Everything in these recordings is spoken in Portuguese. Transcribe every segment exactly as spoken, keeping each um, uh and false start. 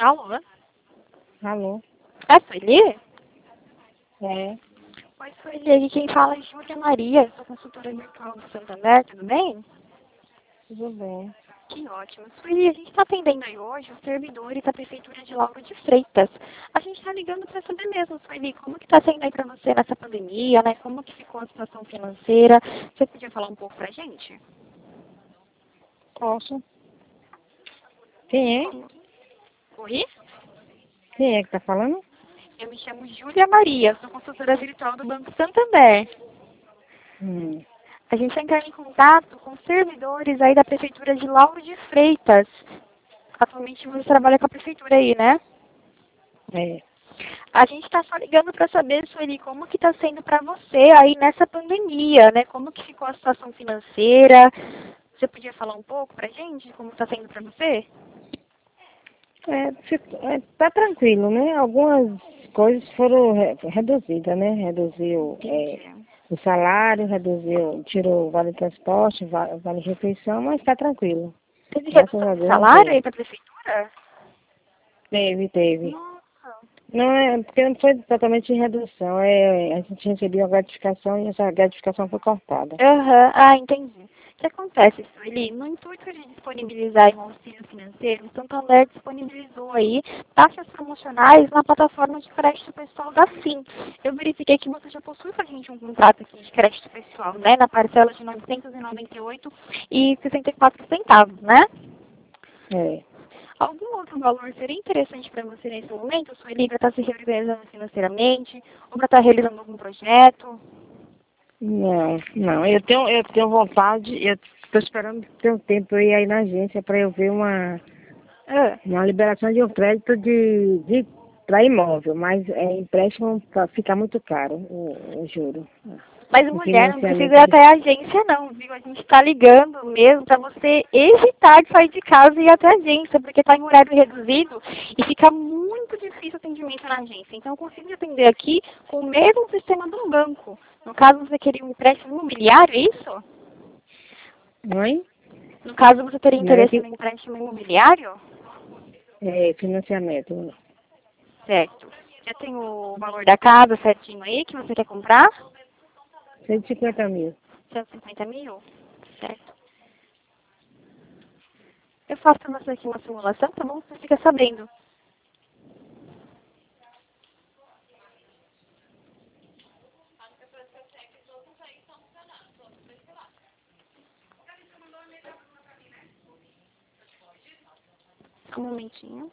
Alô? Alô? É Sueli? É, Oi, Sueli. Aqui quem fala é Júlia Maria. Sou consultora virtual do Santander, tudo bem? tudo bem. Que ótimo. Sueli, a gente está atendendo aí hoje os servidores da Prefeitura de Lauro de Freitas. A gente está ligando para saber mesmo, Sueli, como que está sendo aí para você nessa pandemia, né? Como que ficou a situação financeira? Você podia falar um pouco para a gente? Posso? Quem é? Oi? Quem é que tá falando? Eu me chamo Júlia Maria, sou consultora virtual do Banco Santander. Hum, A gente está entrando em contato com servidores aí da Prefeitura de Lauro de Freitas. Atualmente você trabalha com a Prefeitura aí, né? é. A gente está só ligando para saber, Sueli, como que está sendo para você aí nessa pandemia, né? Como que ficou a situação financeira? Você podia falar um pouco para a gente como está sendo para você? É, fico- é, tá tranquilo, né? Algumas coisas foram re- reduzidas, né? Reduziu é, Entendi. o salário, reduziu, tirou o vale transporte, va- vale refeição, mas tá tranquilo. Teve Graças redução a de Deus não salário teve. aí para a Prefeitura? Teve, teve. Nossa. Não é, porque não foi totalmente em redução. É, a gente recebia uma gratificação e essa gratificação foi cortada. Aham, ah, entendi. O que acontece, Sueli? No intuito de disponibilizar um auxílio financeiro, o Santander disponibilizou aí taxas promocionais na plataforma de crédito pessoal da Sim. Eu verifiquei que você já possui com a gente um contrato aqui de crédito pessoal, né? Na parcela de novecentos e noventa e oito reais e sessenta e quatro centavos, né? É. Algum outro valor seria interessante para você nesse momento, Sueli, para estar se reorganizando financeiramente ou para estar realizando algum projeto? Não, não. Eu tenho, eu tenho vontade, eu estou esperando ter um tempo aí, aí na agência para eu ver uma, Ah. uma liberação de um crédito de, de para imóvel, mas é empréstimo para ficar muito caro o, o juro. Mas, O mulher, não precisa ir financiamento de, até a agência, não, viu? A gente está ligando mesmo para você evitar de sair de casa e ir até a agência, porque está em horário reduzido e fica muito difícil o atendimento na agência. Então, eu consigo te atender aqui com o mesmo sistema do banco. No caso, você queria um empréstimo imobiliário, é isso? Oi? No caso, você teria Não é interesse que no empréstimo imobiliário? é financiamento. Certo. Já tem o valor da casa certinho aí que você quer comprar? cento e cinquenta mil. cento e cinquenta mil? Certo. Eu faço para você aqui uma simulação, tá bom? Você fica sabendo. Um momentinho.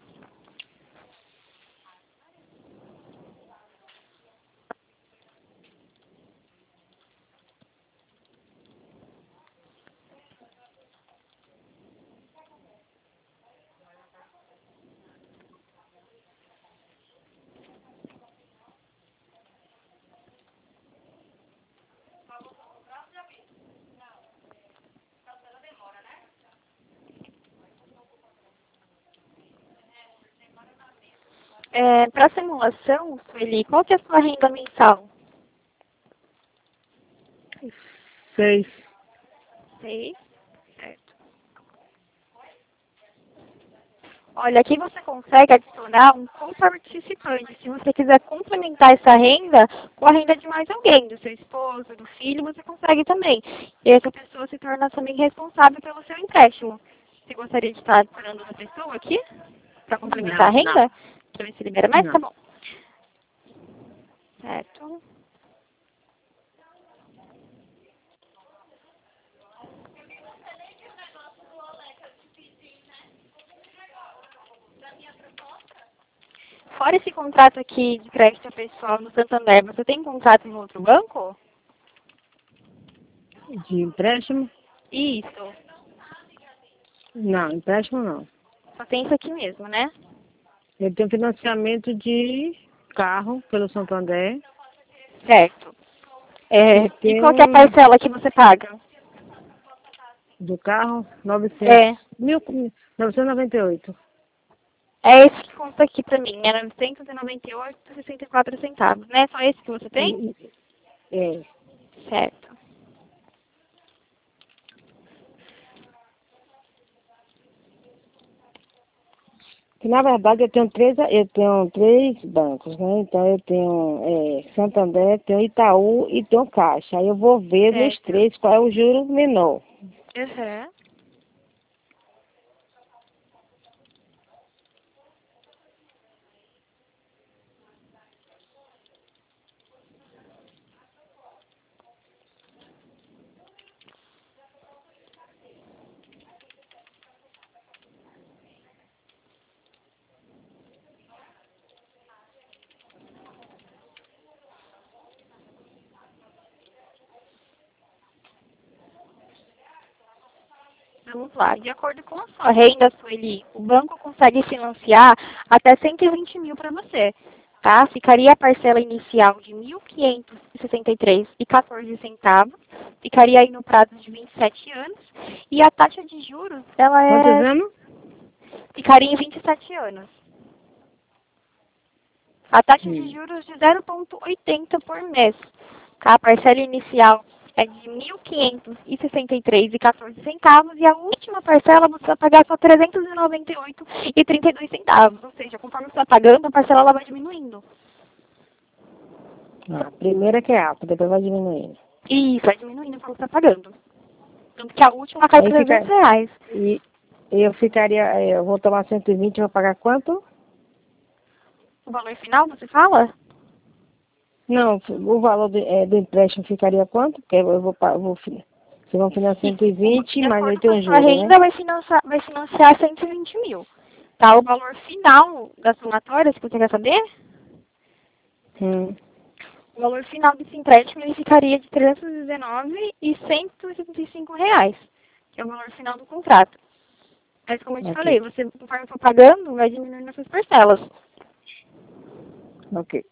É, para simulação, Sueli, qual que é a sua renda mensal? Seis. Seis. Certo. Olha, aqui você consegue adicionar um coparticipante. Se você quiser complementar essa renda com a renda de mais alguém, do seu esposo, do filho, você consegue também. E essa pessoa se torna também responsável pelo seu empréstimo. Você gostaria de estar adicionando uma pessoa aqui para complementar a Não, não, renda? Para ver se libera mais? Tá não. bom. Certo. Fora esse contrato aqui de crédito pessoal no Santander, você tem contrato em outro banco? De empréstimo? Isso. Não, empréstimo não. Só tem isso aqui mesmo, né? Eu tenho financiamento de carro pelo Santander Certo. É, e e qual que é a tenho parcela que você paga? do carro novecentos, É, mil, novecentos e noventa e oito. é esse que consta aqui pra mim, é novecentos e noventa e oito reais e sessenta e quatro centavos, né? Só esse que você tem? É, Certo. Que, na verdade, eu tenho três, eu tenho três bancos, né? Então, eu tenho é, Santander, tenho Itaú e tenho Caixa. Aí eu vou ver nos Certo. três qual é o juro menor. Uhum. Vamos lá. De acordo com a sua renda, Sueli, o banco consegue financiar até cento e vinte mil para você. Tá? Ficaria a parcela inicial de mil quinhentos e sessenta e três reais e quatorze centavos. Ficaria aí no prazo de vinte e sete anos. E a taxa de juros, ela Quantos é... anos? ficaria em vinte e sete anos. A taxa de Hum. juros de zero vírgula oitenta por mês. Tá? A parcela inicial é de mil quinhentos e sessenta e três reais e quatorze centavos e a última parcela você vai pagar só trezentos e noventa e oito reais e trinta e dois centavos. Ou seja, conforme você vai pagando, a parcela ela vai diminuindo. Ah, a primeira que é alta, depois vai diminuindo. Isso, vai diminuindo conforme você vai pagando. Tanto que a última cai Aí para fica, trezentos reais. e eu ficaria, eu vou tomar cento e vinte, vou pagar quanto? O valor final, você fala? Não, o valor do, é, do empréstimo ficaria quanto? Porque eu vou, pa- eu vou fi- vocês vão financiar cento e O- vinte, De mas aí acordo tem com a um sua juro, né? renda, vai financiar, vai financiar cento e vinte mil. Tá? O valor final da somatória, se você quer saber, Hum, o valor final desse empréstimo ele ficaria de trezentos e dezenove reais e cento e setenta e cinco reais, que é o valor final do contrato. Mas como eu te falei, ok, você, conforme for pagando, vai diminuindo essas parcelas. ok.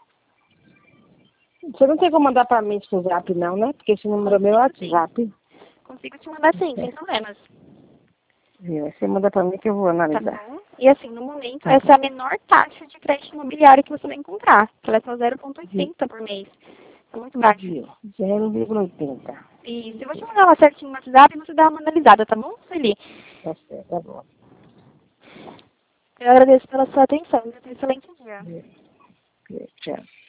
Você não tem como mandar para mim esse zap não, né? Porque esse número é meu Consigo sim. WhatsApp. Consigo te mandar sim, sem É, problemas. viu? Você manda para mim que eu vou Tá analisar. bom? E assim, no momento, Tá. essa é a menor taxa de crédito imobiliário que você vai encontrar, que ela é só zero vírgula Vi- oitenta por mês. É muito baixo. Viu? zero vírgula oitenta. E se eu vou te mandar ela certinho no WhatsApp, você dá uma analisada, tá bom, Sueli? Tá certo, tá bom. Eu agradeço pela sua atenção. Tenha um excelente dia. Viu? Viu? Tchau.